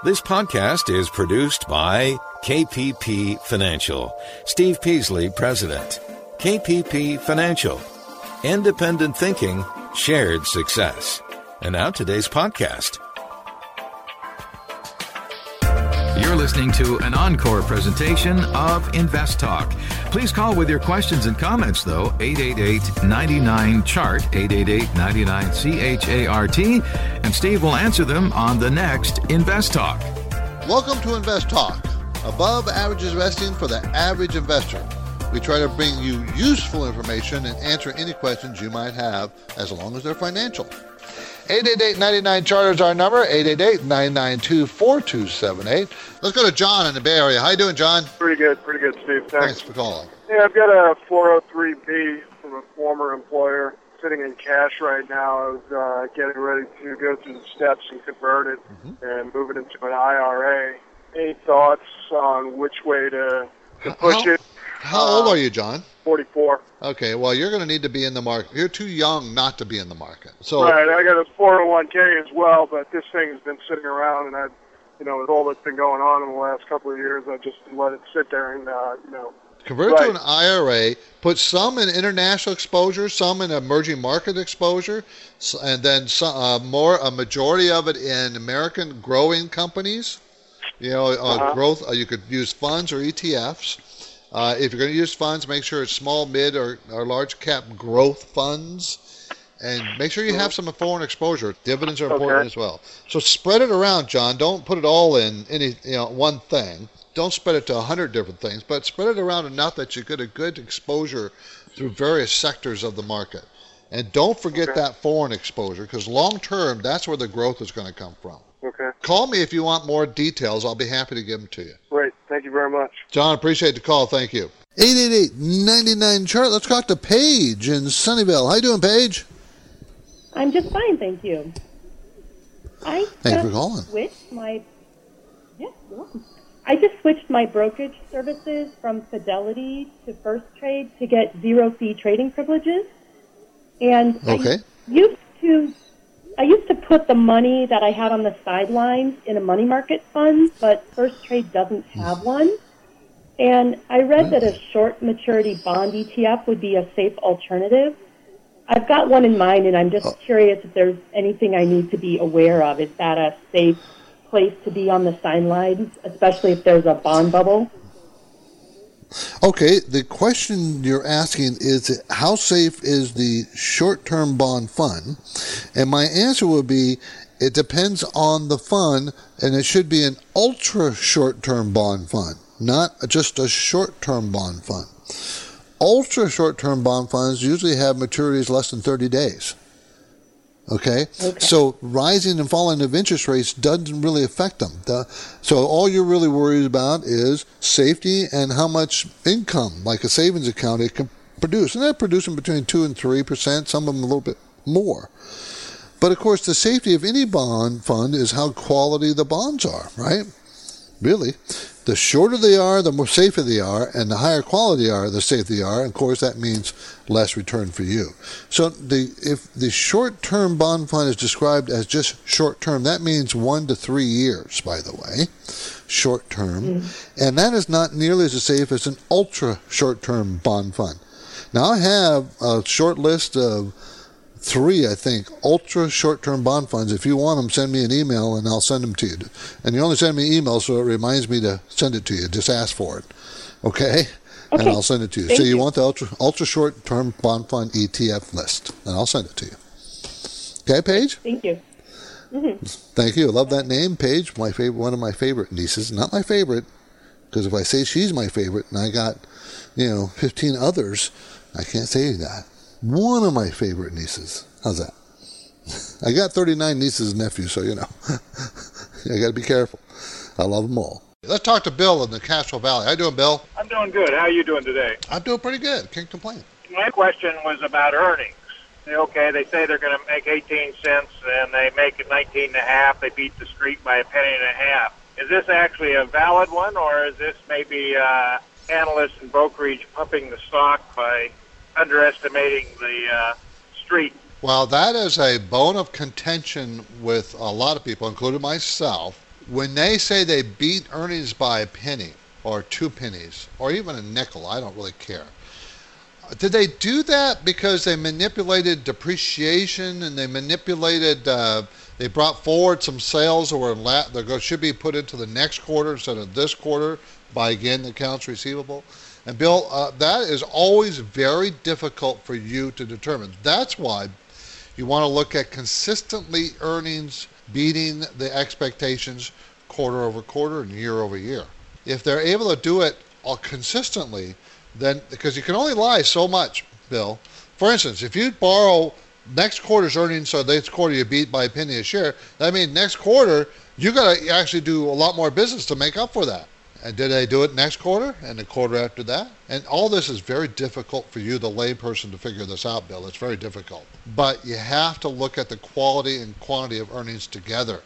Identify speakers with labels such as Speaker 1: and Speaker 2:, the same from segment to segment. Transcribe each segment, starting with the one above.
Speaker 1: This podcast is produced by KPP Financial. Steve Peasley, President. KPP Financial. Independent thinking, shared success. And now today's podcast. You're listening to an encore presentation of Invest Talk. Please call with your questions and comments, though, 888-99-CHART, 888-99-CHART, and Steve will answer them on the next Invest Talk.
Speaker 2: Welcome to Invest Talk, above average investing for the average investor. We try to bring you useful information and answer any questions you might have, as long as they're financial. 888-99-CHART is our number, 888-992-4278. Let's go to John in the Bay Area. How you doing, John?
Speaker 3: Pretty good, Steve.
Speaker 2: Thanks for calling.
Speaker 3: Yeah, I've got a 403B from a former employer sitting in cash right now. I was getting ready to go through the steps and convert it and move it into an IRA. Any thoughts on which way to push it?
Speaker 2: How old are you, John?
Speaker 3: 44.
Speaker 2: Okay, well, you're going to need to be in the market. You're too young not to be in the market. So,
Speaker 3: right, I got a 401k as well, but this thing has been sitting around, and with all that's been going on in the last couple of years, I just let it sit there and,
Speaker 2: convert it to an IRA, put some in international exposure, some in emerging market exposure, and then a majority of it in American growing companies. Growth. You could use funds or ETFs. If you're going to use funds, make sure it's small, mid, or large cap growth funds. And make sure you have some foreign exposure. Dividends are important as well. So spread it around, John. Don't put it all in any one thing. Don't spread it to 100 different things, but spread it around enough that you get a good exposure through various sectors of the market. And don't forget that foreign exposure, because long term, that's where the growth is going to come from.
Speaker 3: Okay.
Speaker 2: Call me if you want more details. I'll be happy to give them to you.
Speaker 3: Great. Thank you very much.
Speaker 2: John, appreciate the call. Thank you. 888-99-CHART. Let's talk to Paige in Sunnyvale. How you doing, Paige?
Speaker 4: I'm just fine, thank you.
Speaker 2: Thanks for calling.
Speaker 4: I just switched my brokerage services from Fidelity to First Trade to get zero-fee trading privileges. And I used to put the money that I had on the sidelines in a money market fund, but First Trade doesn't have one. And I read that a short maturity bond ETF would be a safe alternative. I've got one in mind, and I'm just curious if there's anything I need to be aware of. Is that a safe place to be on the sidelines, especially if there's a bond bubble?
Speaker 2: Okay, the question you're asking is, how safe is the short-term bond fund? And my answer would be, it depends on the fund, and it should be an ultra short-term bond fund, not just a short-term bond fund. Ultra short-term bond funds usually have maturities less than 30 days. Okay? So rising and falling of interest rates doesn't really affect them. So all you're really worried about is safety and how much income, like a savings account, it can produce. And they're producing between 2 and 3%, some of them a little bit more. But of course, the safety of any bond fund is how quality the bonds are, right? Really. The shorter they are, the more safer they are, and the higher quality they are, the safer they are. Of course, that means less return for you. So if the short-term bond fund is described as just short-term, that means 1 to 3 years, by the way, short-term. And that is not nearly as safe as an ultra-short-term bond fund. Now, I have a short list of 3, I think, ultra short-term bond funds. If you want them, send me an email and I'll send them to you. And you only send me emails so it reminds me to send it to you. Just ask for it. Okay? And I'll send it to you.
Speaker 4: Thank
Speaker 2: so
Speaker 4: you
Speaker 2: want the ultra short-term bond fund ETF list, and I'll send it to you. Okay, Paige?
Speaker 4: Thank you.
Speaker 2: Thank you. I love that name, Paige. One of my favorite nieces. Not my favorite, because if I say she's my favorite and I got, 15 others, I can't say that. One of my favorite nieces. How's that? I got 39 nieces and nephews, so I got to be careful. I love them all. Let's talk to Bill in the Castro Valley. How you doing, Bill?
Speaker 5: I'm doing good. How are you doing today?
Speaker 2: I'm doing pretty good. Can't complain.
Speaker 5: My question was about earnings. They say they're going to make 18 cents, and they make it 19 and a half. They beat the street by a penny and a half. Is this actually a valid one, or is this maybe analysts and brokerage pumping the stock by underestimating the street?
Speaker 2: Well, that is a bone of contention with a lot of people, including myself, when they say they beat earnings by a penny or 2 pennies or even a nickel, I don't really care. Did they do that because they manipulated depreciation and they manipulated, they brought forward some sales that should be put into the next quarter instead of this quarter by, again, the accounts receivable? And Bill, that is always very difficult for you to determine. That's why you want to look at consistently earnings beating the expectations quarter over quarter and year over year. If they're able to do it consistently, then, because you can only lie so much, Bill. For instance, if you borrow next quarter's earnings, so this quarter you beat by a penny a share, that means next quarter you got to actually do a lot more business to make up for that. And did they do it next quarter and the quarter after that? And all this is very difficult for you, the layperson, to figure this out, Bill. It's very difficult. But you have to look at the quality and quantity of earnings together.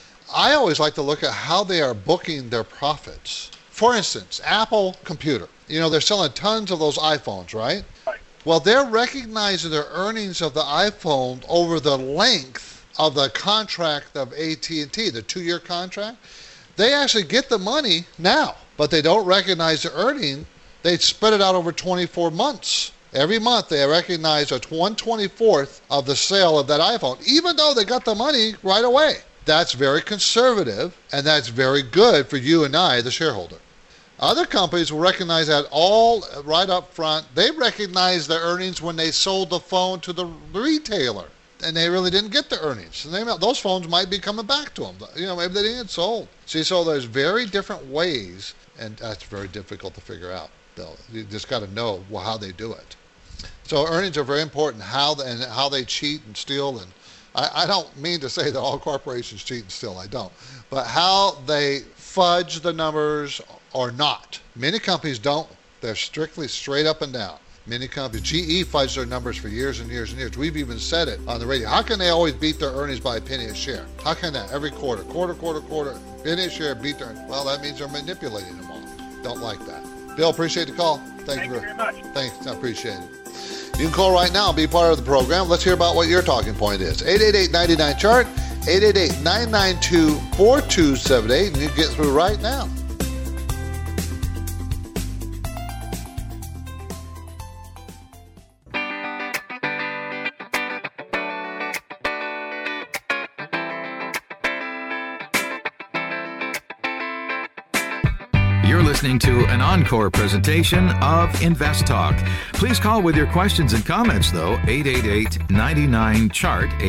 Speaker 2: I always like to look at how they are booking their profits. For instance, Apple Computer. You know, they're selling tons of those iPhones, right?
Speaker 3: Right.
Speaker 2: Well, they're recognizing their earnings of the iPhone over the length of the contract of AT&T, the 2-year contract. They actually get the money now, but they don't recognize the earning. They spread it out over 24 months. Every month they recognize a 1/24th of the sale of that iPhone, even though they got the money right away. That's very conservative, and that's very good for you and I, the shareholder. Other companies will recognize that all right up front. They recognize their earnings when they sold the phone to the retailer, and they really didn't get the earnings. And those phones might be coming back to them. You know, maybe they didn't get sold. See, so there's very different ways, and that's very difficult to figure out, Bill. You just got to know how they do it. So earnings are very important, how they cheat and steal. And I don't mean to say that all corporations cheat and steal. I don't. But how they fudge the numbers or not. Many companies don't. They're strictly straight up and down. Many companies, GE fudged their numbers for years and years and years. We've even said it on the radio. How can they always beat their earnings by a penny a share? How can that? Every quarter, penny a share, beat their earnings. Well, that means they're manipulating them all. Don't like that. Bill, appreciate the call.
Speaker 5: Thank you very much.
Speaker 2: Thanks, I appreciate it. You can call right now and be part of the program. Let's hear about what your talking point is. 888-99-CHART, 888-992-4278, and you get through right now.
Speaker 1: You're listening to an encore presentation of Invest Talk. Please call with your questions and comments, though, 888-99-CHART,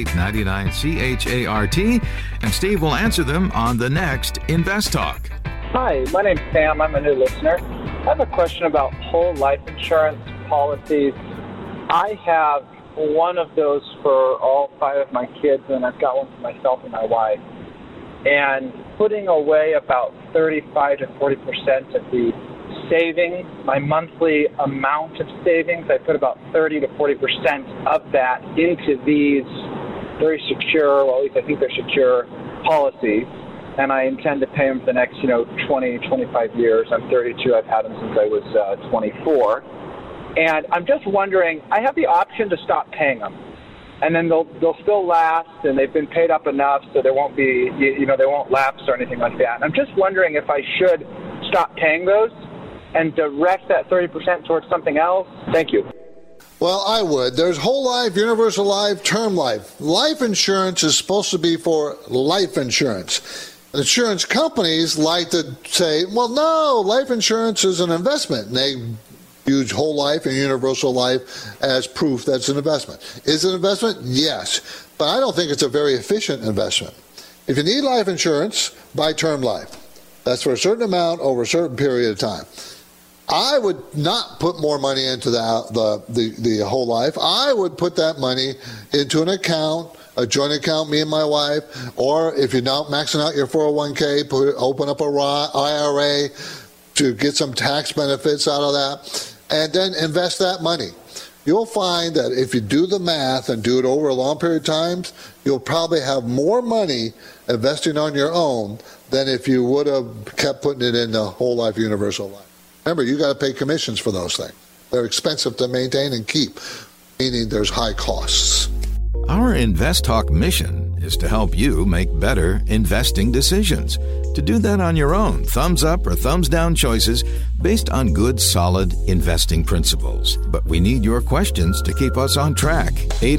Speaker 1: 888-99-CHART, and Steve will answer them on the next Invest Talk.
Speaker 6: Hi, my name's Sam. I'm a new listener. I have a question about whole life insurance policies. I have one of those for all 5 of my kids, and I've got one for myself and my wife. And putting away about 35 to 40% of the savings, my monthly amount of savings, I put about 30 to 40% of that into these very secure, well, at least I think they're secure policies. And I intend to pay them for the next, 20, 25 years. I'm 32. I've had them since I was 24. And I'm just wondering, I have the option to stop paying them. And then they'll still last, and they've been paid up enough, so there won't be, they won't lapse or anything like that. And I'm just wondering if I should stop paying those and direct that 30% towards something else. Thank you.
Speaker 2: Well, I would. There's whole life, universal life, term life. Life insurance is supposed to be for life insurance. Insurance companies like to say, well, no, life insurance is an investment. And they use whole life and universal life as proof that it's an investment. Is it an investment? Yes. But I don't think it's a very efficient investment. If you need life insurance, buy term life. That's for a certain amount over a certain period of time. I would not put more money into the whole life. I would put that money into an account, a joint account, me and my wife, or if you're not maxing out your 401k, open up a IRA to get some tax benefits out of that, and then invest that money. You'll find that if you do the math and do it over a long period of time, you'll probably have more money investing on your own than if you would have kept putting it in the whole life, universal life. Remember, you got to pay commissions for those things. They're expensive to maintain and keep, meaning there's high costs.
Speaker 1: Our Invest Talk mission is to help you make better investing decisions. To do that on your own, thumbs up or thumbs down choices based on good, solid investing principles. But we need your questions to keep us on track.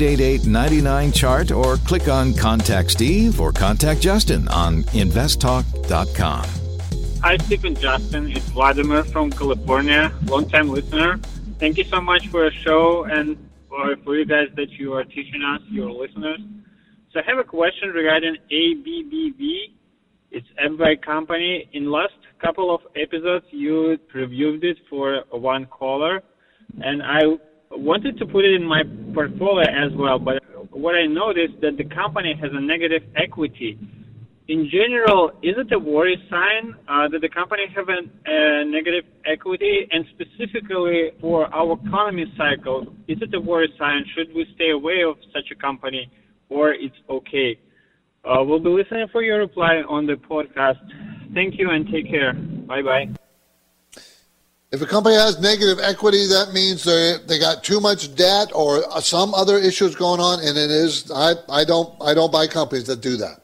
Speaker 1: 888-99-CHART or click on Contact Steve or Contact Justin on investtalk.com.
Speaker 7: Hi, Steve and Justin. It's Vladimir from California, long-time listener. Thank you so much for your show and for you guys that you are teaching us, your listeners. So I have a question regarding ABBV. It's Everbright Company. In last couple of episodes, you reviewed it for one caller, and I wanted to put it in my portfolio as well. But what I noticed that the company has a negative equity. In general, is it a worry sign that the company have a negative equity? And specifically for our economy cycle, is it a worry sign? Should we stay away of such a company, or it's okay? We'll be listening for your reply on the podcast. Thank you and take care. Bye-bye.
Speaker 2: If a company has negative equity, that means they got too much debt or some other issues going on, and it is. I don't buy companies that do that.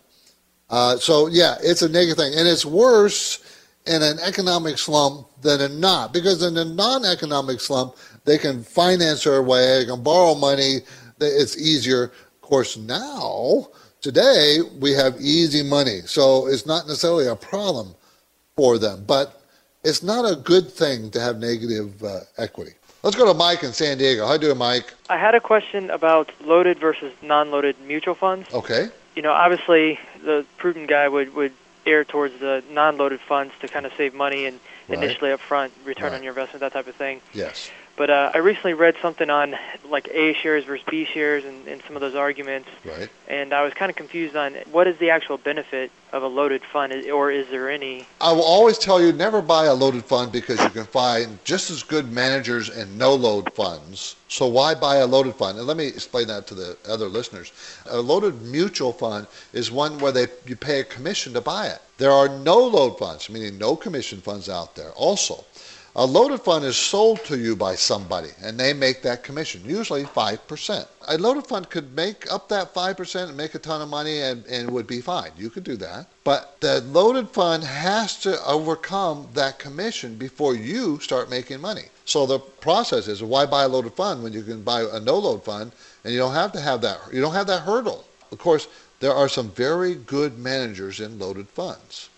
Speaker 2: So yeah, it's a negative thing, and it's worse in an economic slump than in not, because in a non-economic slump, they can finance their way, they can borrow money, it's easier. Of course, now, today, we have easy money, so it's not necessarily a problem for them, but it's not a good thing to have negative equity. Let's go to Mike in San Diego. How you doing, Mike?
Speaker 8: I had a question about loaded versus non-loaded mutual funds.
Speaker 2: Okay.
Speaker 8: You know, obviously, the prudent guy would err towards the non-loaded funds to kind of save money and initially up front, return on your investment, that type of thing.
Speaker 2: Yes.
Speaker 8: But I recently read something on like A shares versus B shares and some of those arguments.
Speaker 2: Right.
Speaker 8: And I was kind of confused on what is the actual benefit of a loaded fund, or is there any?
Speaker 2: I will always tell you never buy a loaded fund because you can find just as good managers in no-load funds. So why buy a loaded fund? And let me explain that to the other listeners. A loaded mutual fund is one where you pay a commission to buy it. There are no-load funds, meaning no commission funds out there also. A loaded fund is sold to you by somebody, and they make that commission, usually 5%. A loaded fund could make up that 5% and make a ton of money and would be fine. You could do that. But the loaded fund has to overcome that commission before you start making money. So the process is, why buy a loaded fund when you can buy a no-load fund and you don't have to have that, you don't have that hurdle. Of course, there are some very good managers in loaded funds.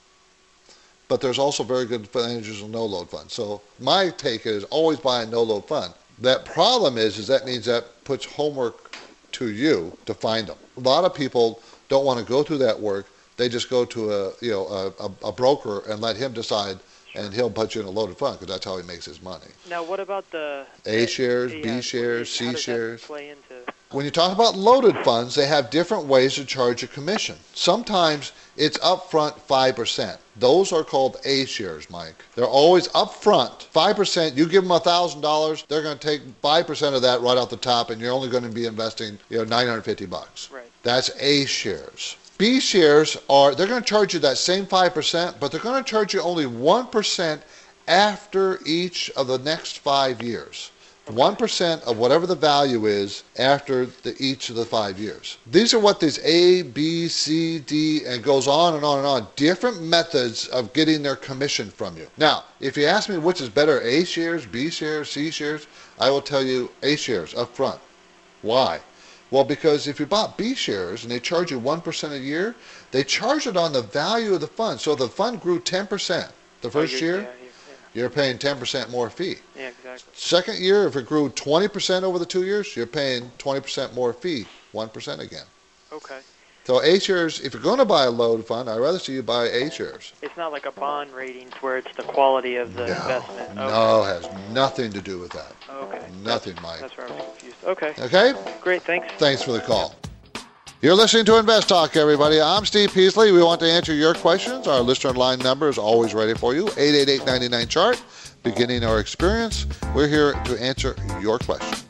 Speaker 2: But there's also very good managers in no-load funds. So my take is always buy a no-load fund. That problem is that means that puts homework to you to find them. A lot of people don't want to go through that work. They just go to a broker and let him decide, and he'll put you in a loaded fund because that's how he makes his money.
Speaker 8: Now, what about the
Speaker 2: A shares, B shares, C shares?
Speaker 8: Play into?
Speaker 2: When you talk about loaded funds, they have different ways to charge a commission. Sometimes it's upfront 5%. Those are called A shares, Mike. They're always upfront 5%. You give them $1,000, they're going to take 5% of that right off the top, and you're only going to be investing, $950.
Speaker 8: Right.
Speaker 2: That's A shares. B shares they're going to charge you that same 5%, but they're going to charge you only 1% after each of the next 5 years. 1% of whatever the value is after each of the 5 years. These are what these A, B, C, D, and goes on and on and on. Different methods of getting their commission from you. Now, if you ask me which is better, A shares, B shares, C shares, I will tell you A shares up front. Why? Well, because if you bought B shares and they charge you 1% a year, they charge it on the value of the fund. So if the fund grew 10% the first year, you're paying 10% more fee.
Speaker 8: Yeah, exactly.
Speaker 2: Second year, if it grew 20% over the 2 years, you're paying 20% more fee, 1% again.
Speaker 8: Okay.
Speaker 2: So A shares, if you're going to buy a load fund, I'd rather see you buy A shares.
Speaker 8: It's not like a bond ratings where it's the quality of the investment. Okay.
Speaker 2: No, it has nothing to do with that.
Speaker 8: Okay.
Speaker 2: Nothing, Mike.
Speaker 8: That's where I was confused. Okay.
Speaker 2: Okay?
Speaker 8: Great, thanks.
Speaker 2: Thanks for the call. You're listening to Invest Talk, everybody. I'm Steve Peasley. We want to answer your questions. Our listener line number is always ready for you, 888-99-CHART. Beginning our experience, we're here to answer your question.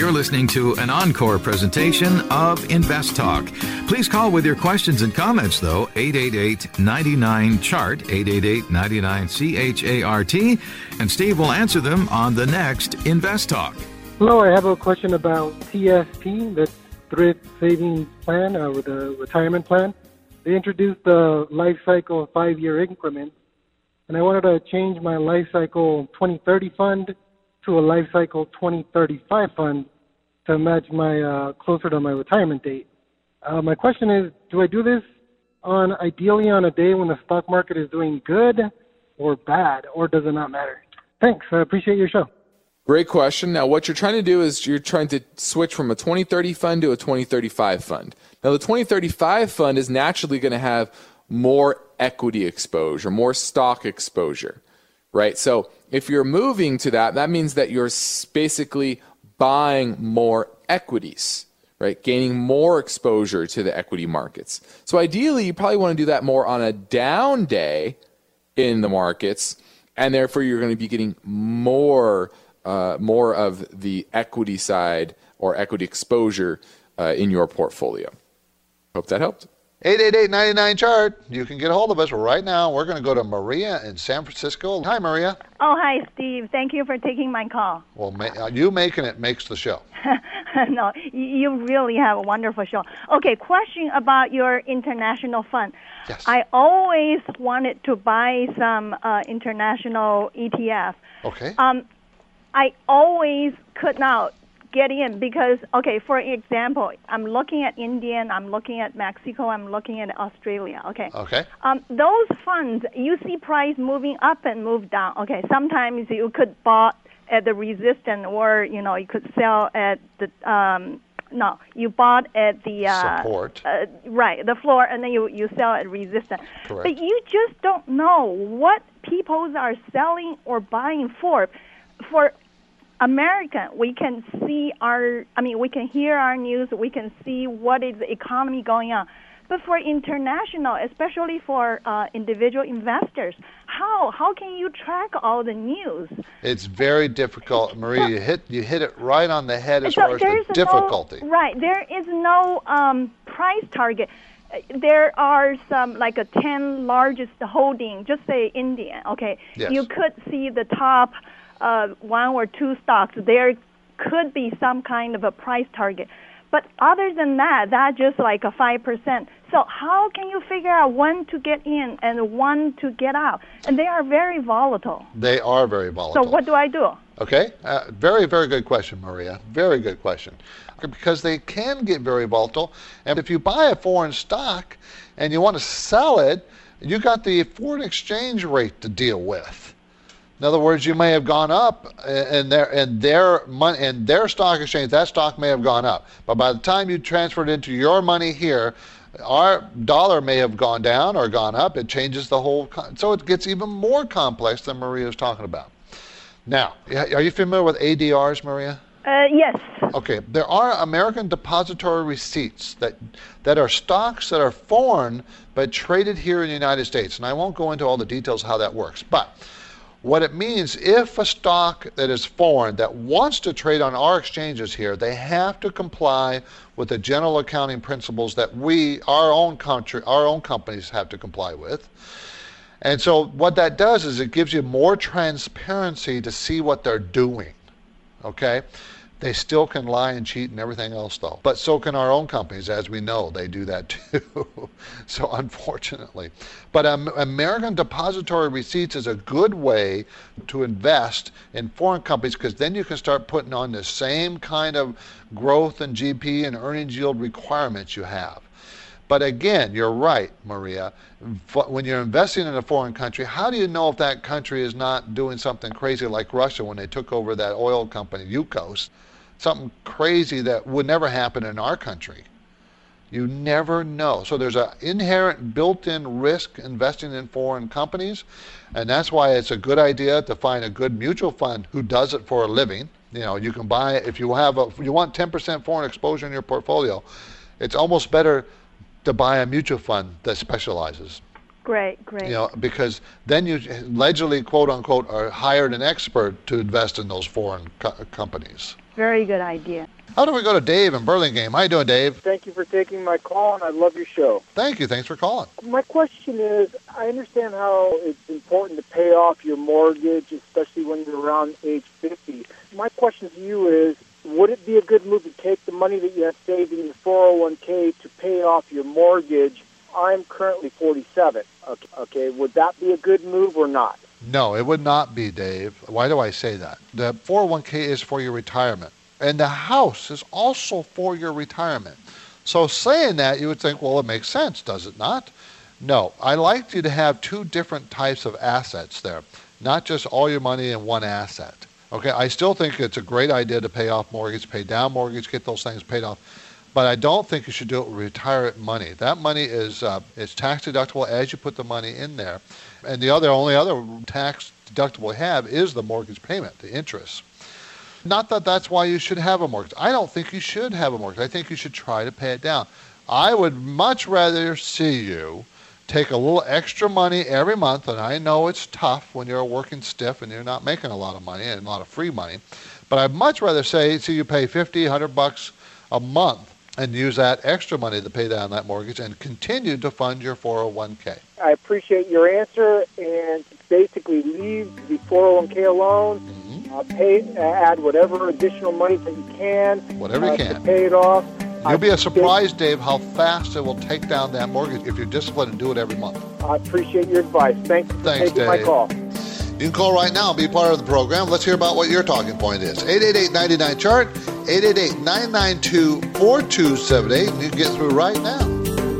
Speaker 1: You're listening to an encore presentation of Invest Talk. Please call with your questions and comments, though, 888-99-CHART, 888-99-CHART, and Steve will answer them on the next Invest Talk.
Speaker 9: Hello, I have a question about TSP, that's Thrift Savings Plan with a retirement plan. They introduced the life cycle 5-year increments, and I wanted to change my life cycle 2030 fund to a life cycle 2035 fund to match my closer to my retirement date. My question is, do I do this ideally on a day when the stock market is doing good or bad, or does it not matter? Thanks. I appreciate your show.
Speaker 10: Great question. Now, what you're trying to do is you're trying to switch from a 2030 fund to a 2035 fund. Now, the 2035 fund is naturally going to have more equity exposure, more stock exposure, right? So if you're moving to that, that means that you're basically buying more equities, right? Gaining more exposure to the equity markets. So ideally, you probably want to do that more on a down day in the markets, and therefore you're going to be getting more of the equity side or equity exposure in your portfolio. Hope that helped.
Speaker 2: 888-99-CHART. You can get a hold of us right now. We're going to go to Maria in San Francisco. Hi, Maria.
Speaker 11: Oh, hi, Steve. Thank you for taking my call.
Speaker 2: Well, you making it makes the show.
Speaker 11: No, you really have a wonderful show. Okay, question about your international fund.
Speaker 2: Yes.
Speaker 11: I always wanted to buy some international ETF.
Speaker 2: Okay.
Speaker 11: I always could not get in because, okay, for example, I'm looking at India, I'm looking at Mexico, I'm looking at Australia, okay?
Speaker 2: Okay.
Speaker 11: Those funds, you see price moving up and move down, okay? Sometimes you could buy at the resistance or, you could sell at the, you bought at the
Speaker 2: support.
Speaker 11: Right, the floor, and then you sell at resistance.
Speaker 2: Correct.
Speaker 11: But you just don't know what people are selling or buying for. For American, we can see we can hear our news, we can see what is the economy going on. But for international, especially for individual investors, how can you track all the news?
Speaker 2: It's very difficult, Maria. You hit it right on the head as far as the difficulty.
Speaker 11: There is no price target. There are some like a 10 largest holding, just say India. Okay,
Speaker 2: yes.
Speaker 11: You could see the top 1 or 2 stocks. There could be some kind of a price target. But other than that, that's just like a 5%. So how can you figure out when to get in and when to get out? And they are very volatile.
Speaker 2: They are very volatile.
Speaker 11: So what do I do?
Speaker 2: Okay. Very, very good question, Maria. Very good question. Because they can get very volatile. And if you buy a foreign stock and you want to sell it, you got the foreign exchange rate to deal with. In other words, you may have gone up in their stock exchange. That stock may have gone up, but by the time you transfer it into your money here, our dollar may have gone down or gone up. It changes the whole, so it gets even more complex than Maria is talking about. Now, are you familiar with ADRs, Maria?
Speaker 11: Yes.
Speaker 2: Okay, there are American depository receipts that are stocks that are foreign but traded here in the United States, and I won't go into all the details of how that works, but what it means, if a stock that is foreign that wants to trade on our exchanges here, they have to comply with the general accounting principles that our own companies have to comply with. And so what that does is it gives you more transparency to see what they're doing, okay? They still can lie and cheat and everything else, though. But so can our own companies, as we know. They do that, too. So, unfortunately. But American depository receipts is a good way to invest in foreign companies because then you can start putting on the same kind of growth and GP and earnings yield requirements you have. But again, you're right, Maria. When you're investing in a foreign country, how do you know if that country is not doing something crazy like Russia when they took over that oil company, Yukos? Something crazy that would never happen in our country. You never know. So there's an inherent built-in risk investing in foreign companies, and that's why it's a good idea to find a good mutual fund who does it for a living. You can buy, if you want 10% foreign exposure in your portfolio, it's almost better to buy a mutual fund that specializes.
Speaker 11: Great.
Speaker 2: Because then you allegedly, quote unquote, are hired an expert to invest in those foreign companies.
Speaker 11: Very good idea.
Speaker 2: How do we go to Dave in Burlingame? How you doing, Dave?
Speaker 12: Thank you for taking my call, and I love your show.
Speaker 2: Thank you. Thanks for calling.
Speaker 12: My question is, I understand how it's important to pay off your mortgage, especially when you're around age 50. My question to you is, would it be a good move to take the money that you have saved in your 401k to pay off your mortgage? I'm currently 47. Okay, would that be a good move or not?
Speaker 2: No, it would not be, Dave. Why do I say that? The 401k is for your retirement. And the house is also for your retirement. So saying that, you would think, well, it makes sense, does it not? No, I like you to have two different types of assets there, not just all your money in one asset. Okay, I still think it's a great idea to pay off mortgage, pay down mortgage, get those things paid off. But I don't think you should do it with retirement money. That money is tax deductible as you put the money in there. And the only other tax deductible you have is the mortgage payment, the interest. Not that that's why you should have a mortgage. I don't think you should have a mortgage. I think you should try to pay it down. I would much rather see you take a little extra money every month, and I know it's tough when you're working stiff and you're not making a lot of money and a lot of free money, but I'd much rather see you pay $50, $100 a month and use that extra money to pay down that mortgage and continue to fund your 401k.
Speaker 12: I appreciate your answer, and basically leave the 401k alone. Add whatever additional money that you can.
Speaker 2: Whatever you can.
Speaker 12: To pay it off.
Speaker 2: You'll be surprised, Dave, how fast it will take down that mortgage if you're disciplined and do it every month.
Speaker 12: I appreciate your advice. Thanks for taking
Speaker 2: Dave.
Speaker 12: my call.
Speaker 2: You can call right now and be part of the program. Let's hear about what your talking point is. 888-99-CHART, 888-992-4278, and you can get through right now.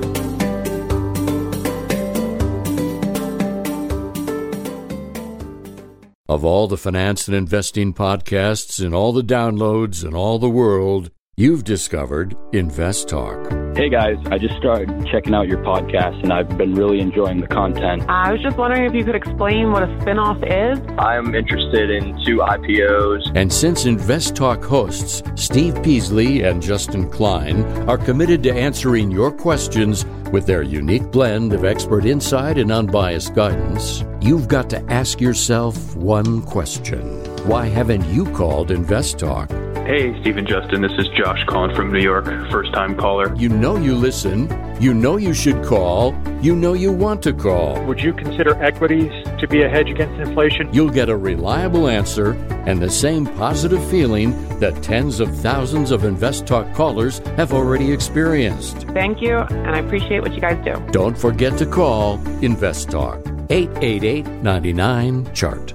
Speaker 13: Of all the finance and investing podcasts and all the downloads and all the world, you've discovered Invest Talk.
Speaker 14: Hey guys, I just started checking out your podcast and I've been really enjoying the content.
Speaker 15: I was just wondering if you could explain what a spinoff is.
Speaker 14: I'm interested in 2 IPOs.
Speaker 13: And since Invest Talk hosts Steve Peasley and Justin Klein are committed to answering your questions with their unique blend of expert insight and unbiased guidance, you've got to ask yourself one question. Why haven't you called Invest Talk?
Speaker 16: Hey, Steve and Justin, this is Josh calling from New York, first-time caller.
Speaker 13: You know you listen, you know you should call, you know you want to call.
Speaker 17: Would you consider equities to be a hedge against inflation?
Speaker 13: You'll get a reliable answer and the same positive feeling that tens of thousands of Invest Talk callers have already experienced.
Speaker 15: Thank you, and I appreciate what you guys do.
Speaker 13: Don't forget to call Invest Talk, 888-99-CHART.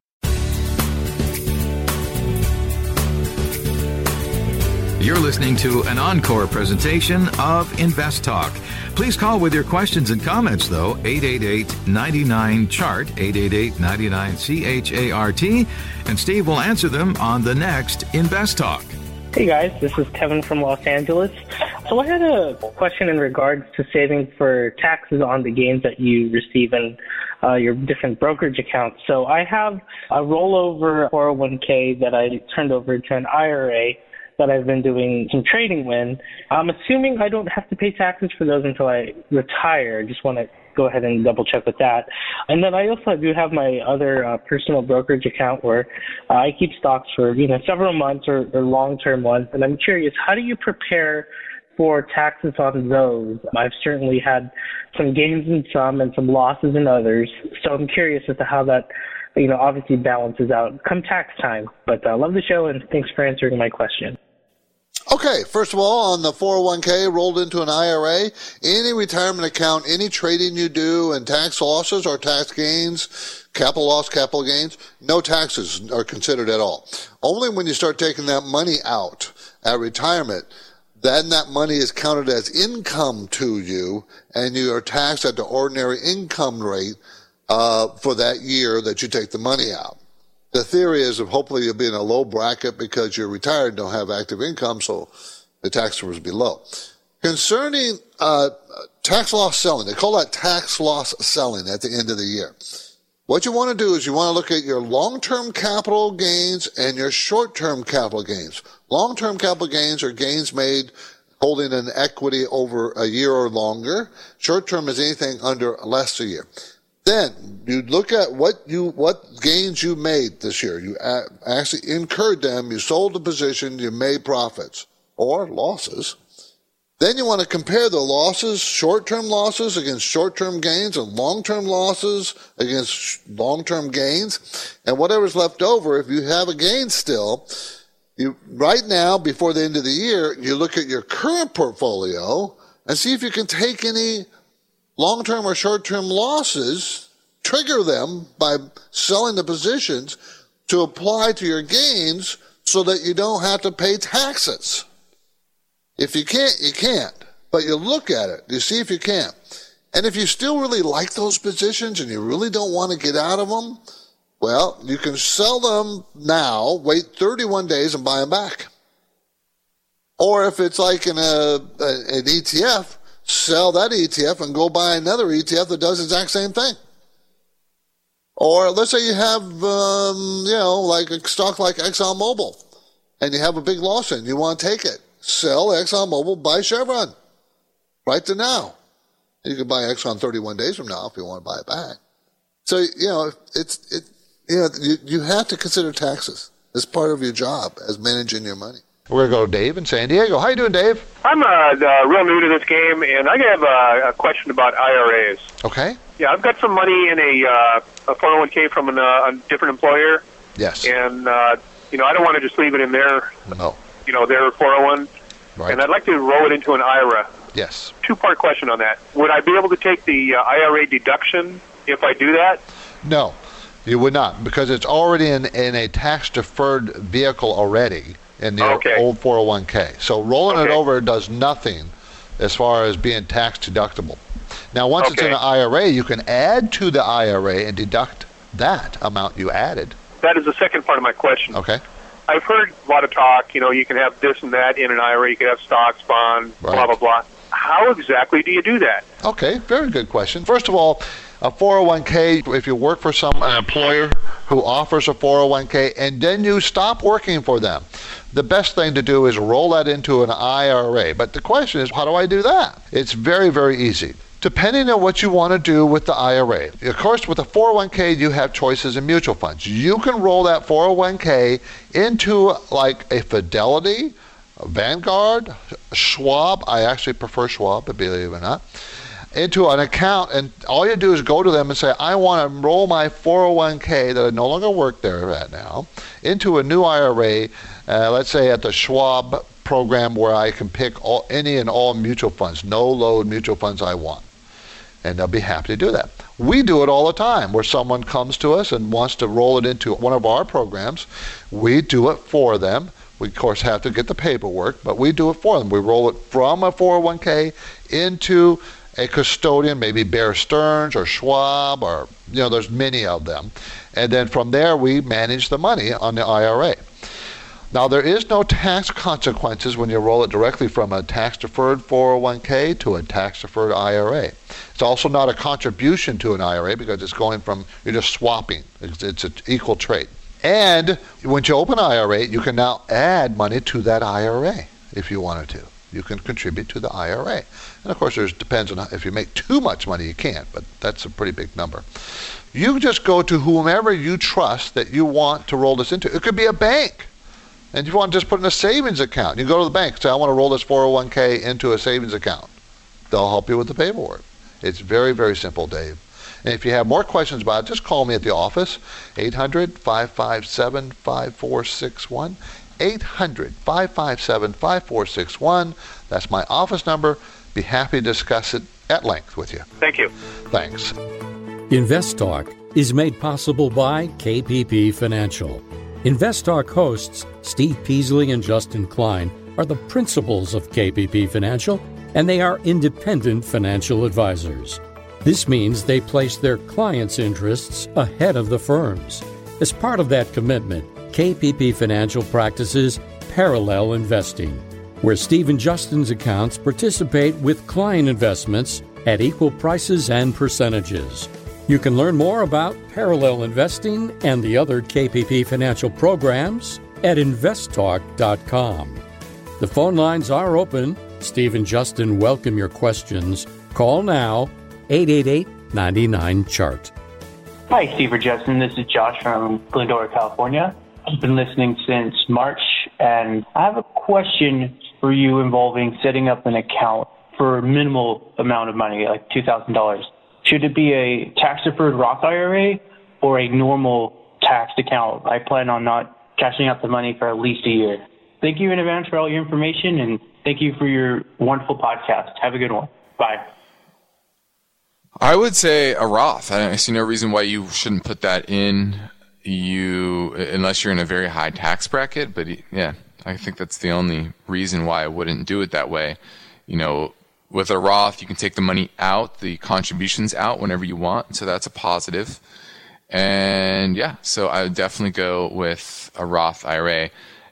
Speaker 1: You're listening to an encore presentation of Invest Talk. Please call with your questions and comments, though, 888-99-CHART, 888-99-CHART, and Steve will answer them on the next Invest Talk.
Speaker 18: Hey guys, this is Kevin from Los Angeles. So I had a question in regards to saving for taxes on the gains that you receive in your different brokerage accounts. So I have a rollover 401k that I turned over to an IRA that I've been doing some trading with. I'm assuming I don't have to pay taxes for those until I retire. I just want to go ahead and double check with that. And then I also do have my other personal brokerage account where I keep stocks for several months or long-term ones. And I'm curious, how do you prepare for taxes on those? I've certainly had some gains in some and some losses in others. So I'm curious as to how that obviously balances out come tax time. But I love the show, and thanks for answering my question.
Speaker 2: Okay, first of all, on the 401k rolled into an IRA, any retirement account, any trading you do, and tax losses or tax gains, capital loss, capital gains, no taxes are considered at all. Only when you start taking that money out at retirement, then that money is counted as income to you, and you are taxed at the ordinary income rate for that year that you take the money out. The theory is that hopefully you'll be in a low bracket because you're retired and don't have active income, so the tax numbers will be low. Concerning tax loss selling, they call that tax loss selling at the end of the year. What you want to do is you want to look at your long-term capital gains and your short-term capital gains. Long-term capital gains are gains made holding an equity over a year or longer. Short-term is anything under less a year. Then you look at what gains you made this year. You actually incurred them. You sold the position. You made profits or losses. Then you want to compare the losses, short-term losses against short-term gains, and long-term losses against long-term gains. And whatever's left over, if you have a gain still, right now, before the end of the year, you look at your current portfolio and see if you can take any long-term or short-term losses, trigger them by selling the positions to apply to your gains so that you don't have to pay taxes. If you can't, you can't. But you look at it. You see if you can. And if you still really like those positions and you really don't want to get out of them, well, you can sell them now, wait 31 days and buy them back. Or if it's like in an ETF, sell that ETF and go buy another ETF that does the exact same thing. Or let's say you have, like a stock like ExxonMobil, and you have a big loss in it, you want to take it. Sell ExxonMobil, buy Chevron. Right to now. You can buy Exxon 31 days from now if you want to buy it back. So, you have to consider taxes as part of your job as managing your money.
Speaker 19: We're going to go to Dave in San Diego. How you doing, Dave?
Speaker 20: I'm real new to this game, and I have a question about IRAs.
Speaker 19: Okay.
Speaker 20: Yeah, I've got some money in a 401k from a different employer.
Speaker 19: Yes.
Speaker 20: And, I don't want to just leave it in there.
Speaker 19: No.
Speaker 20: Their 401.
Speaker 19: Right.
Speaker 20: And I'd like to roll it into an IRA.
Speaker 19: Yes.
Speaker 20: Two-part question on that. Would I be able to take the IRA deduction if I do that?
Speaker 19: No, you would not, because it's already in a tax-deferred vehicle already in the old 401k. So rolling it over does nothing as far as being tax deductible. Now, once it's in an IRA, you can add to the IRA and deduct that amount you added.
Speaker 20: That is the second part of my question.
Speaker 19: Okay.
Speaker 20: I've heard a lot of talk, you can have this and that in an IRA, you can have stocks, bonds, blah, blah, blah. How exactly do you do that?
Speaker 19: Okay, very good question. First of all, a 401k, if you work for an employer who offers a 401k and then you stop working for them, the best thing to do is roll that into an IRA. But the question is, how do I do that? It's very, very easy. Depending on what you want to do with the IRA. Of course, with a 401k, you have choices in mutual funds. You can roll that 401k into like a Fidelity, a Vanguard, Schwab. I actually prefer Schwab, believe it or not. Into an account, and all you do is go to them and say, I want to roll my 401k that I no longer work there at now into a new IRA, let's say at the Schwab program where I can pick any and all mutual funds, no load mutual funds I want. And they'll be happy to do that. We do it all the time where someone comes to us and wants to roll it into one of our programs. We do it for them. We, of course, have to get the paperwork, but we do it for them. We roll it from a 401k into a custodian, maybe Bear Stearns or Schwab, or, there's many of them. And then from there, we manage the money on the IRA. Now, there is no tax consequences when you roll it directly from a tax-deferred 401k to a tax-deferred IRA. It's also not a contribution to an IRA because it's going from, you're just swapping. It's an equal trade. And when you open an IRA, you can now add money to that IRA if you wanted to. You can contribute to the IRA. And of course, it depends on if you make too much money, you can't, but that's a pretty big number. You just go to whomever you trust that you want to roll this into. It could be a bank. And if you want to just put in a savings account, you go to the bank and say, I want to roll this 401k into a savings account. They'll help you with the paperwork. It's very, very simple, Dave. And if you have more questions about it, just call me at the office, 800-557-5461. 800-557-5461. That's my office number. Be happy to discuss it at length with you.
Speaker 20: Thank you.
Speaker 19: Thanks.
Speaker 13: Invest Talk is made possible by KPP Financial. Invest Talk hosts Steve Peasley and Justin Klein are the principals of KPP Financial, and they are independent financial advisors. This means they place their clients' interests ahead of the firm's. As part of that commitment, KPP Financial practices parallel investing, where Steve and Justin's accounts participate with client investments at equal prices and percentages. You can learn more about parallel investing and the other KPP Financial programs at investtalk.com. The phone lines are open. Steve and Justin welcome your questions. Call now, 888 8899-CHART.
Speaker 21: Hi, Steve or Justin. This is Josh from Glendora, California. I've been listening since March, and I have a question for you involving setting up an account for a minimal amount of money, like $2,000. Should it be a tax-deferred Roth IRA or a normal taxed account? I plan on not cashing out the money for at least a year. Thank you in advance for all your information, and thank you for your wonderful podcast. Have a good one. Bye.
Speaker 10: I would say a Roth. I see no reason why you shouldn't put that in unless you're in a very high tax bracket. But yeah, I think that's the only reason why I wouldn't do it that way. You know, with a Roth, you can take the money out, the contributions out whenever you want. So that's a positive. And yeah, so I would definitely go with a Roth IRA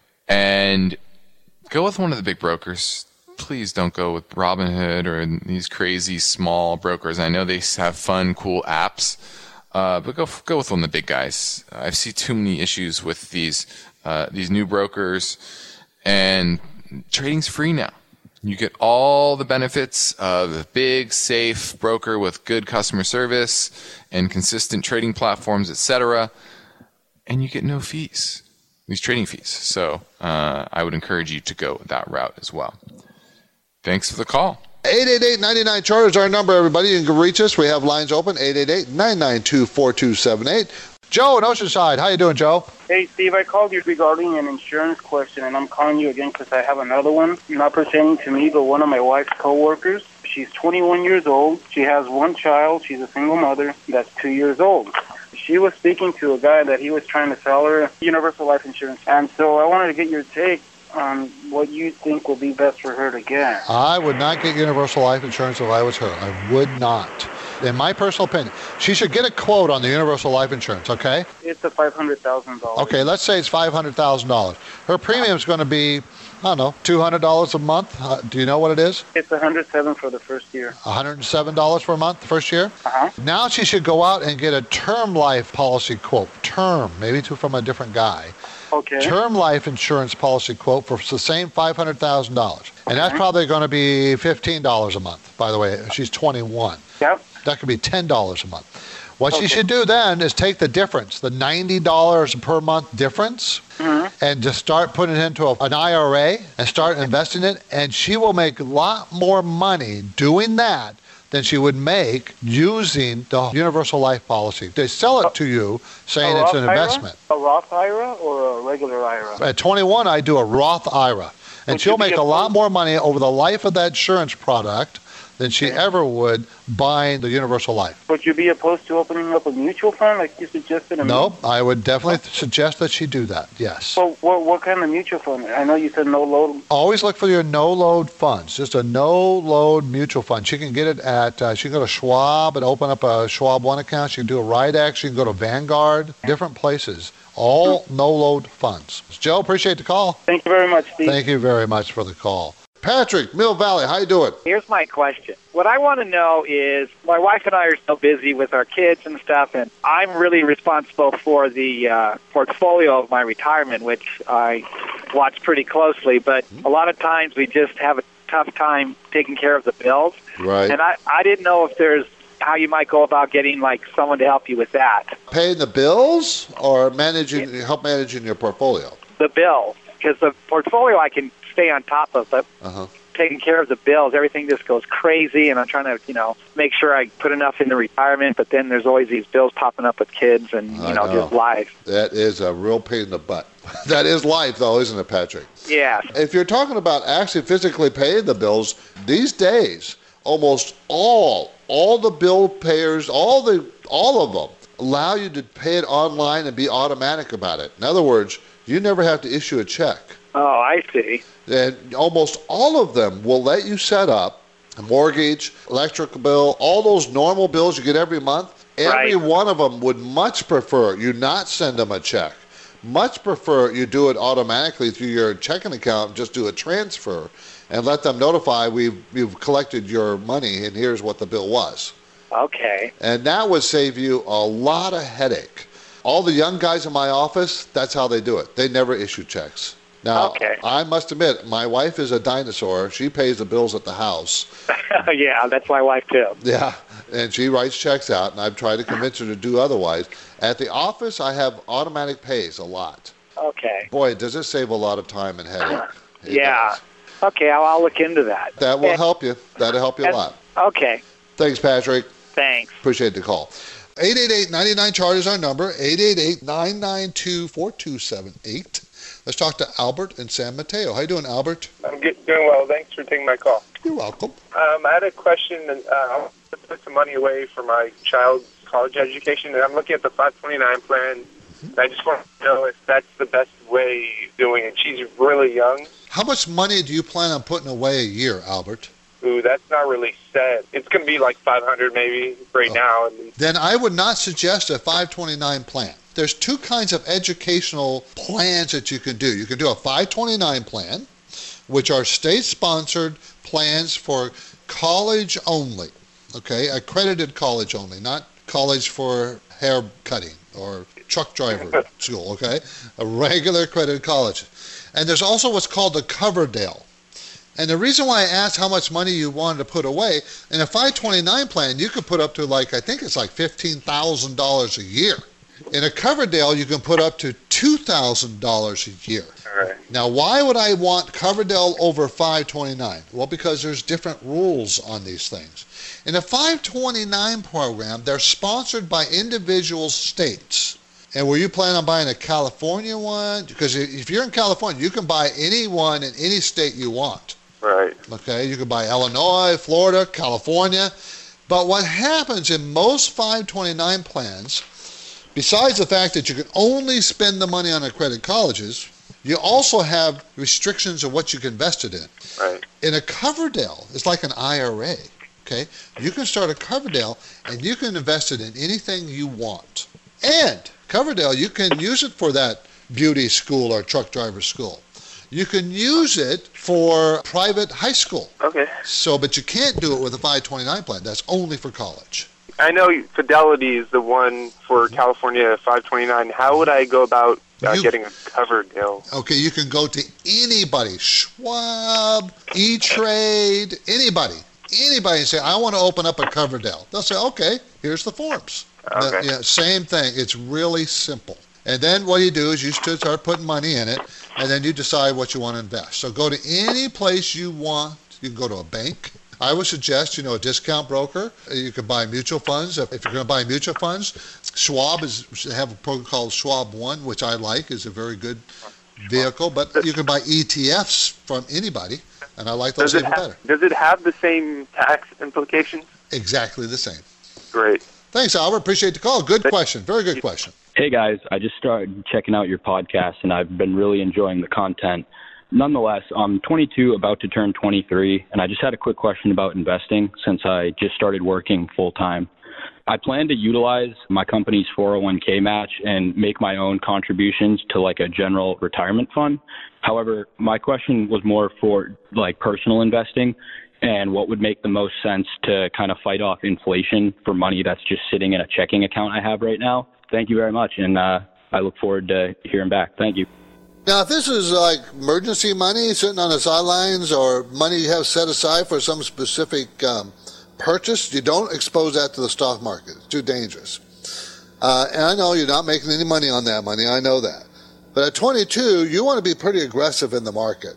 Speaker 10: and go with one of the big brokers. Please don't go with Robinhood or these crazy small brokers. I know they have fun, cool apps, but go with one of the big guys. I see too many issues with these new brokers, and trading's free now. You get all the benefits of a big, safe broker with good customer service and consistent trading platforms, etc., and you get no fees, these trading fees. So I would encourage you to go that route as well. Thanks for the call.
Speaker 19: 888-99-CHART is our number, everybody. You can reach us. We have lines open, 888-992-4278. Joe in Oceanside. How you doing, Joe?
Speaker 22: Hey, Steve, I called you regarding an insurance question, and I'm calling you again because I have another one, not pertaining to me, but one of my wife's coworkers. She's 21 years old. She has one child. She's a single mother that's 2 years old. She was speaking to a guy that he was trying to sell her universal life insurance, and so I wanted to get your take on what you think will be best for her to get.
Speaker 19: I would not get universal life insurance if I was her. I would not. In my personal opinion, she should get a quote on the universal life insurance, okay?
Speaker 22: It's a $500,000.
Speaker 19: Okay, let's say it's $500,000. Her premium is going to be, I don't know, $200 a month. Do you know what it is?
Speaker 22: It's $107 for the first year.
Speaker 19: $107 per month the first year?
Speaker 22: Uh-huh.
Speaker 19: Now she should go out and get a term life policy quote. Term, maybe from a different guy.
Speaker 22: Okay.
Speaker 19: Term life insurance policy quote for the same $500,000. And that's probably going to be $15 a month, by the way. She's 21.
Speaker 22: Yep.
Speaker 19: That could be $10 a month. What she should do then is take the difference, the $90 per month difference, and just start putting it into an IRA and start investing it. And she will make a lot more money doing that than she would make using the universal life policy. They sell it to you saying it's an investment.
Speaker 22: A Roth IRA or a regular IRA?
Speaker 19: At 21, I do a Roth IRA. And she'll make a lot more money over the life of that insurance product than she ever would buying the universal life.
Speaker 22: Would you be opposed to opening up a mutual fund like you suggested?
Speaker 19: No, I would definitely suggest that she do that, yes.
Speaker 22: So what kind of mutual fund? I know you said no load.
Speaker 19: Always look for your no-load funds, just a no-load mutual fund. She can get it at, she can go to Schwab and open up a Schwab One account. She can do a Ridex. She can go to Vanguard, different places. All no-load funds. Joe, appreciate the call.
Speaker 22: Thank you very much, Steve.
Speaker 19: Thank you very much for the call. Patrick, Mill Valley, how you doing?
Speaker 23: Here's my question. What I want to know is, my wife and I are so busy with our kids and stuff, and I'm really responsible for the portfolio of my retirement, which I watch pretty closely, but a lot of times we just have a tough time taking care of the bills.
Speaker 19: Right.
Speaker 23: And I didn't know if there's how you might go about getting like someone to help you with that.
Speaker 19: Paying the bills or help managing your portfolio?
Speaker 23: The bills, because the portfolio I can stay on top of, but taking care of the bills, everything just goes crazy, and I'm trying to, make sure I put enough in the retirement, but then there's always these bills popping up with kids and, just life.
Speaker 19: That is a real pain in the butt. That is life, though, isn't it, Patrick?
Speaker 23: Yeah.
Speaker 19: If you're talking about actually physically paying the bills, these days, almost all the bill payers, all of them, allow you to pay it online and be automatic about it. In other words, you never have to issue a check.
Speaker 23: Oh, I see.
Speaker 19: And almost all of them will let you set up a mortgage, electric bill, all those normal bills you get every month. Every one of them would much prefer you not send them a check. Much prefer you do it automatically through your checking account, just do a transfer, and let them notify we've collected your money and here's what the bill was.
Speaker 23: Okay.
Speaker 19: And that would save you a lot of headache. All the young guys in my office, that's how they do it. They never issue checks. Now, I must admit, my wife is a dinosaur. She pays the bills at the house.
Speaker 23: Yeah, that's my wife too.
Speaker 19: Yeah, and she writes checks out, and I've tried to convince her to do otherwise. At the office, I have automatic pays a lot.
Speaker 23: Okay.
Speaker 19: Boy, does it save a lot of time and headache.
Speaker 23: Yeah. Okay, I'll look into that.
Speaker 19: That will help you. That'll help you a lot.
Speaker 23: Okay.
Speaker 19: Thanks, Patrick.
Speaker 23: Thanks.
Speaker 19: Appreciate the call. 888-99-CHART is our number, 888-992-4278. Let's talk to Albert in San Mateo. How you doing, Albert?
Speaker 3: I'm doing well. Thanks for taking my call.
Speaker 19: You're welcome.
Speaker 3: I had a question. I want to put some money away for my child's college education, and I'm looking at the 529 plan. I just want to know if that's the best way of doing it. She's really young.
Speaker 19: How much money do you plan on putting away a year, Albert?
Speaker 3: Ooh, that's not really set. It's going to be like $500 maybe right now. And
Speaker 19: then I would not suggest a 529 plan. There's two kinds of educational plans that you can do. You can do a 529 plan, which are state-sponsored plans for college only, okay? Accredited college only, not college for hair cutting or truck driver school, okay? A regular accredited college. And there's also what's called the Coverdell. And the reason why I asked how much money you wanted to put away, in a 529 plan, you could put up to I think it's like $15,000 a year. In a Coverdell, you can put up to $2,000 a year.
Speaker 3: All right.
Speaker 19: Now, why would I want Coverdell over 529? Well, because there's different rules on these things. In a 529 program, they're sponsored by individual states. And were you planning on buying a California one? Because if you're in California, you can buy any one in any state you want.
Speaker 3: Right.
Speaker 19: Okay, you can buy Illinois, Florida, California. But what happens in most 529 plans, besides the fact that you can only spend the money on accredited colleges, you also have restrictions of what you can invest it in.
Speaker 3: Right.
Speaker 19: In a Coverdell, it's like an IRA. Okay, you can start a Coverdell and you can invest it in anything you want. And Coverdell, you can use it for that beauty school or truck driver school. You can use it for private high school.
Speaker 3: Okay.
Speaker 19: So, but you can't do it with a 529 plan. That's only for college.
Speaker 3: I know Fidelity is the one for California 529. How would I go about getting a Coverdell?
Speaker 19: Okay, you can go to anybody, Schwab, E-Trade, anybody and say, I want to open up a Coverdell. They'll say, okay, here's the forms.
Speaker 3: Okay.
Speaker 19: Same thing. It's really simple. And then what you do is you start putting money in it, and then you decide what you want to invest. So go to any place you want. You can go to a bank. I would suggest, a discount broker. You can buy mutual funds. If you're going to buy mutual funds, Schwab have a program called Schwab One, which I like, is a very good vehicle. But you can buy ETFs from anybody, and I like those even better.
Speaker 3: Does it have the same tax implications?
Speaker 19: Exactly the same.
Speaker 3: Great.
Speaker 19: Thanks, Albert. Appreciate the call. Good question. Very good question.
Speaker 14: Hey, guys. I just started checking out your podcast, and I've been really enjoying the content. Nonetheless, I'm 22, about to turn 23, and I just had a quick question about investing since I just started working full-time. I plan to utilize my company's 401k match and make my own contributions to a general retirement fund. However, my question was more for personal investing and what would make the most sense to kind of fight off inflation for money that's just sitting in a checking account I have right now. Thank you very much, and I look forward to hearing back. Thank you.
Speaker 2: Now, if this is like emergency money sitting on the sidelines or money you have set aside for some specific purchase, you don't expose that to the stock market. It's too dangerous. And I know you're not making any money on that money. I know that. But at 22, you want to be pretty aggressive in the market.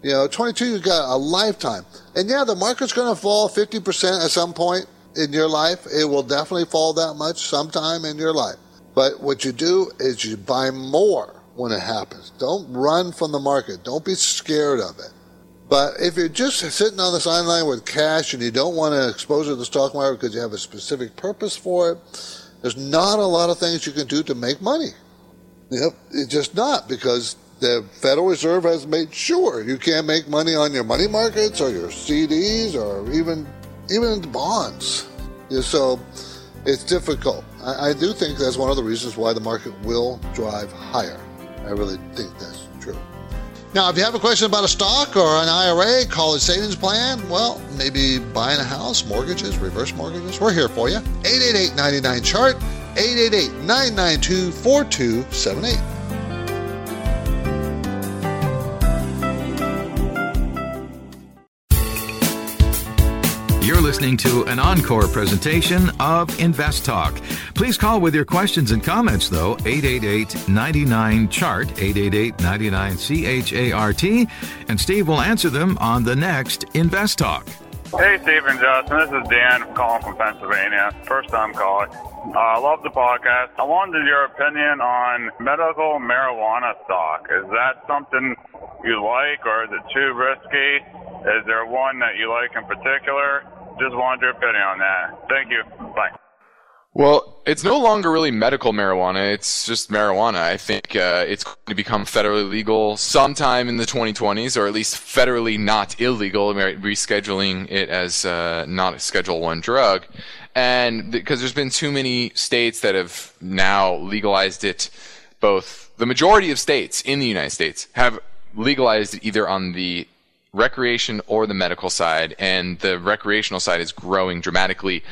Speaker 2: 22, you've got a lifetime. And yeah, the market's going to fall 50% at some point in your life. It will definitely fall that much sometime in your life. But what you do is you buy more when it happens. Don't run from the market. Don't be scared of it. But if you're just sitting on the sideline with cash and you don't want to expose it to the stock market because you have a specific purpose for it, there's not a lot of things you can do to make money. It's just not, because the Federal Reserve has made sure you can't make money on your money markets or your CDs or even in bonds. So it's difficult. I do think that's one of the reasons why the market will drive higher. I really think that's true. Now, if you have a question about a stock or an IRA, college savings plan, well, maybe buying a house, mortgages, reverse mortgages, we're here for you. 888-99-CHART, 888-992-4278.
Speaker 1: You're listening to an encore presentation of Invest Talk. Please call with your questions and comments, though, 888-99-CHART, 888-99-CHART, and Steve will answer them on the next Invest Talk.
Speaker 4: Hey, Steve and Justin. This is Dan calling from Pennsylvania. First time calling. I love the podcast. I wanted your opinion on medical marijuana stock. Is that something you like, or is it too risky? Is there one that you like in particular? Just wanted your opinion on that. Thank you. Bye.
Speaker 10: Well, it's no longer really medical marijuana. It's just marijuana. I think it's going to become federally legal sometime in the 2020s, or at least federally not illegal, rescheduling it as not a Schedule I drug. And because there's been too many states that have now legalized it, both the majority of states in the United States have legalized it either on the recreation or the medical side, and the recreational side is growing dramatically.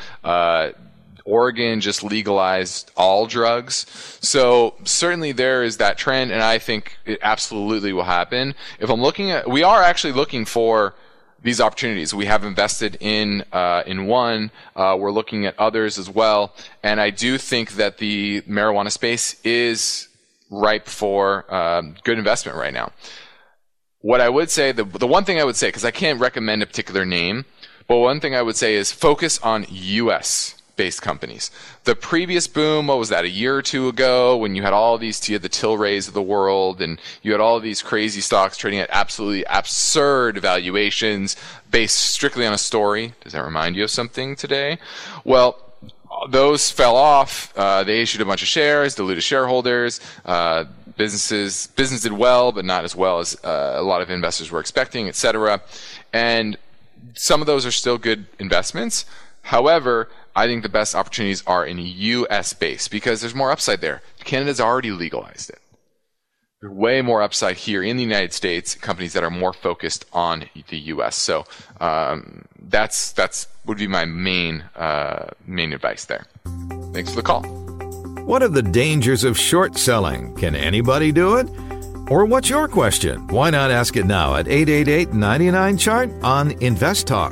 Speaker 10: Oregon just legalized all drugs. So certainly there is that trend, and I think it absolutely will happen. If I'm looking at, we are actually looking for these opportunities. We have invested in one. We're looking at others as well. And I do think that the marijuana space is ripe for good investment right now. What I would say, the one thing I would say, because I can't recommend a particular name, but one thing I would say is focus on U.S.-based companies. The previous boom, what was that, a year or two ago, when you had all these, you had the Tilrays of the world, and you had all these crazy stocks trading at absolutely absurd valuations based strictly on a story. Does that remind you of something today? Well, those fell off. They issued a bunch of shares, diluted shareholders. Business did well, but not as well as a lot of investors were expecting, etc. And some of those are still good investments. However, I think the best opportunities are in U.S. based because there's more upside there. Canada's already legalized it. There's way more upside here in the United States, companies that are more focused on the U.S. So that's would be my main advice there. Thanks for the call.
Speaker 1: What are the dangers of short selling? Can anybody do it? Or what's your question? Why not ask it now at 888-99-CHART on Invest Talk.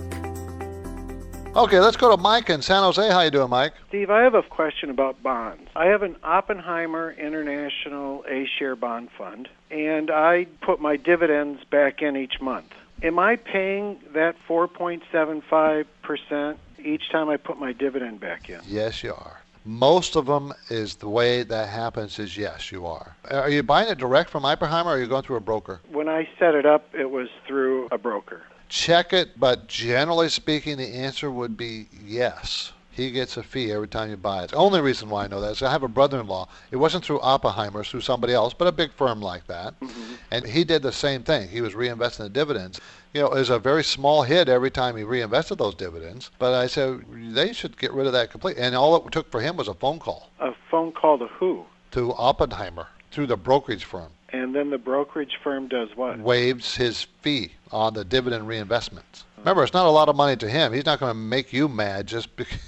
Speaker 19: Okay, let's go to Mike in San Jose. How you doing, Mike?
Speaker 5: Steve, I have a question about bonds. I have an Oppenheimer International A-share bond fund, and I put my dividends back in each month. Am I paying that 4.75% each time I put my dividend back in?
Speaker 19: Yes, you are. Most of them is the way that happens is yes, you are. Are you buying it direct from Oppenheimer, or are you going through a broker?
Speaker 5: When I set it up, it was through a broker.
Speaker 19: Check it, but generally speaking, the answer would be yes. He gets a fee every time you buy it. The only reason why I know that is I have a brother-in-law. It wasn't through Oppenheimer, it's through somebody else, but a big firm like that. Mm-hmm. And he did the same thing. He was reinvesting the dividends. You know, it was a very small hit every time he reinvested those dividends. But I said, they should get rid of that completely. And all it took for him was a phone call.
Speaker 5: A phone call to who?
Speaker 19: To Oppenheimer, through the brokerage firm.
Speaker 5: And then the brokerage firm does what?
Speaker 19: Waives his fee on the dividend reinvestments. Remember, it's not a lot of money to him. He's not going to make you mad just because,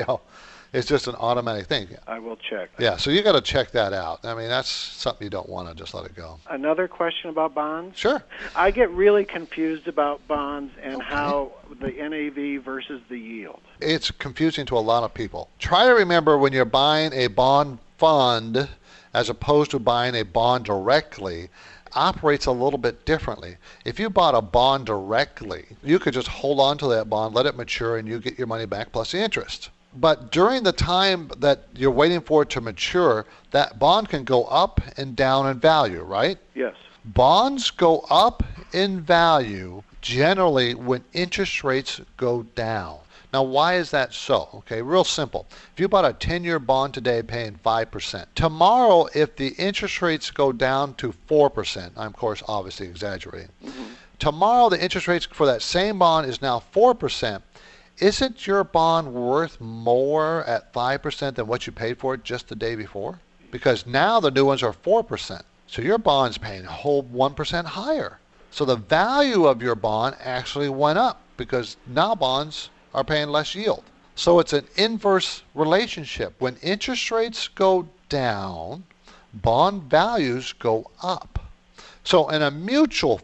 Speaker 19: it's just an automatic thing.
Speaker 5: I will check.
Speaker 19: Yeah, so you got to check that out. I mean, that's something you don't want to just let it go.
Speaker 5: Another question about bonds?
Speaker 19: Sure.
Speaker 5: I get really confused about bonds and how the NAV versus the yield.
Speaker 19: It's confusing to a lot of people. Try to remember when you're buying a bond fund as opposed to buying a bond directly, operates a little bit differently. If you bought a bond directly, you could just hold on to that bond, let it mature, and you get your money back plus the interest. But during the time that you're waiting for it to mature, that bond can go up and down in value, right?
Speaker 5: Yes.
Speaker 19: Bonds go up in value generally when interest rates go down. Now, why is that so? Okay, real simple. If you bought a 10-year bond today paying 5%, tomorrow if the interest rates go down to 4%, I'm of course obviously exaggerating, tomorrow the interest rates for that same bond is now 4%. Isn't your bond worth more at 5% than what you paid for it just the day before? Because now the new ones are 4%. So your bond's paying a whole 1% higher. So the value of your bond actually went up because now bonds are paying less yield. So it's an inverse relationship. When interest rates go down, bond values go up. So in a mutual fund,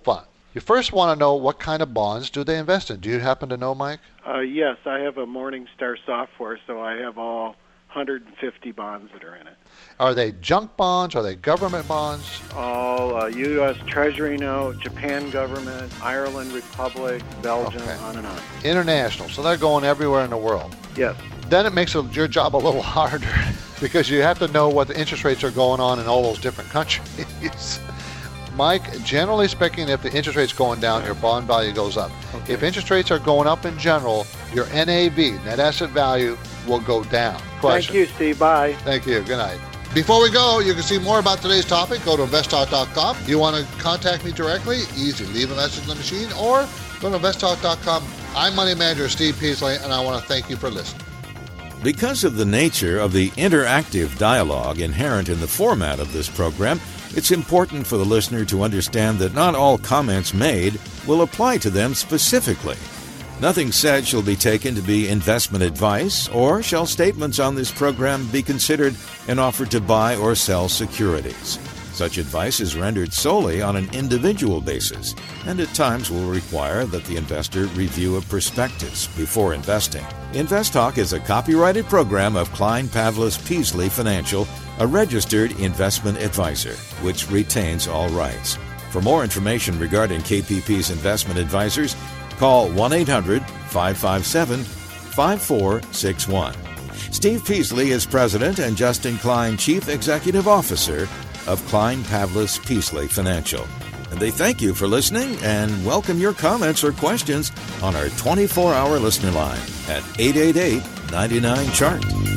Speaker 19: You first want to know what kind of bonds do they invest in. Do you happen to know, Mike?
Speaker 5: Yes, I have a Morningstar software, so I have all 150 bonds that are in it.
Speaker 19: Are they junk bonds? Are they government bonds?
Speaker 5: All U.S. Treasury note, Japan government, Ireland Republic, Belgium, on and on.
Speaker 19: International, so they're going everywhere in the world.
Speaker 5: Yes.
Speaker 19: Then it makes your job a little harder because you have to know what the interest rates are going on in all those different countries. Mike, generally speaking, if the interest rate's going down, your bond value goes up. Okay. If interest rates are going up in general, your NAV, net asset value, will go down.
Speaker 5: Question. Thank you, Steve. Bye.
Speaker 19: Thank you. Good night. Before we go, you can see more about today's topic. Go to investtalk.com. You want to contact me directly? Easy. Leave a message in the machine or go to investtalk.com. I'm Money Manager Steve Peasley, and I want to thank you for listening.
Speaker 1: Because of the nature of the interactive dialogue inherent in the format of this program, it's important for the listener to understand that not all comments made will apply to them specifically. Nothing said shall be taken to be investment advice, or shall statements on this program be considered an offer to buy or sell securities. Such advice is rendered solely on an individual basis, and at times will require that the investor review a prospectus before investing. InvestTalk is a copyrighted program of Klein Pavlis Peasley Financial, a registered investment advisor, which retains all rights. For more information regarding KPP's investment advisors, call 1-800-557-5461. Steve Peasley is President and Justin Klein Chief Executive Officer of Klein Pavlis Peasley Financial. And they thank you for listening and welcome your comments or questions on our 24-hour listener line at 888-99-CHART.